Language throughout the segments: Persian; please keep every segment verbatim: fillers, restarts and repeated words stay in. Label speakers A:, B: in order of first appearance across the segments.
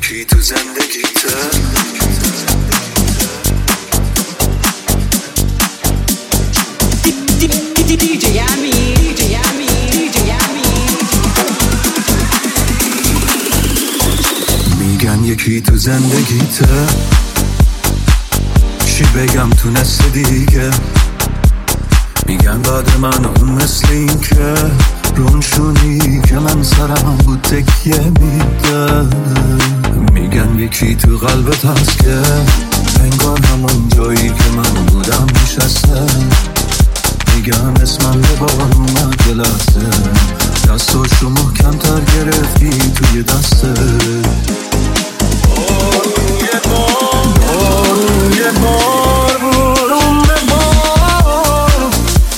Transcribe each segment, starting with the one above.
A: یکی تو زندگیته
B: دیجی یمی دیجی یمی دیجی یمی
A: میگن یکی تو زندگیته چی بگم تونسته دیگه میگن بعد من اون مثل این که رونشونی که من سرم بود تکیه میده میگن یکی تو قلبت هست که انگار همون جایی که من بودم نشسته میگن اسمم به بار اومد یه لحظه دستاشو محکم‌تر گرفتی توی دسته بارون یه بار بارون یه بار بارون به بار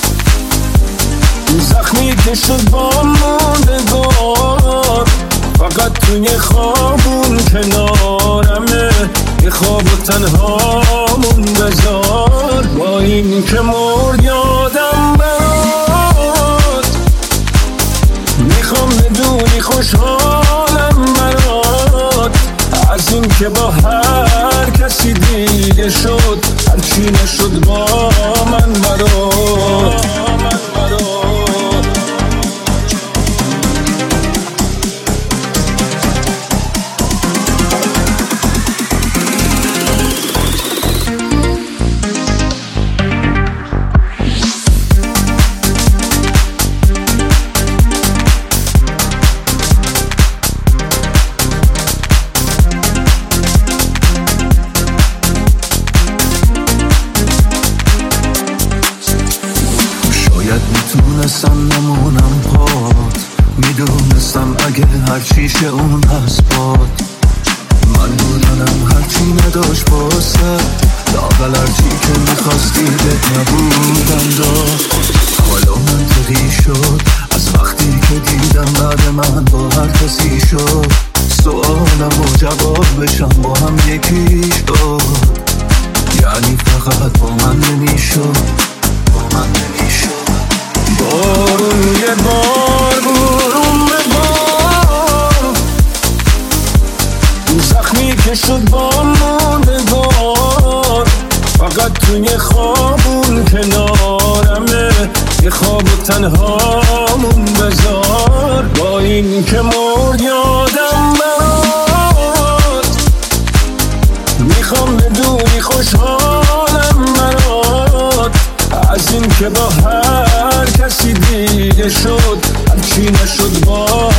A: زخمی که شد با ماندگار فقط توی خوابون کنارمه یه خواب و تنهامون بذار با این که مرد یادم برات میخوام بدونی خوشحالم برات از این که با هر کسی دیگه شد هرچی نشد با من برات میتونستم نمونم پات میدونستم اگه هرچیشه اون هست باد من بودنم هرچی نداشت باسه لاغل هرچی که میخواستی بهت نبودم داد حالا منطقی شد از وقتی که دیدم بعد من با هر کسی شد سوالم و جواب بشم با هم یکی شد یعنی فقط با من نمیشد با من نمیشد بارون یه بار بارون به بار زخمی که شد با ماندگار فقط توی خوابون کنارمه یه خواب و تنهامون بذار با این که مرد یادم برات میخوام بدونی خوشحالم برات از این که با هر کسی دیگه شد هرچی نشد با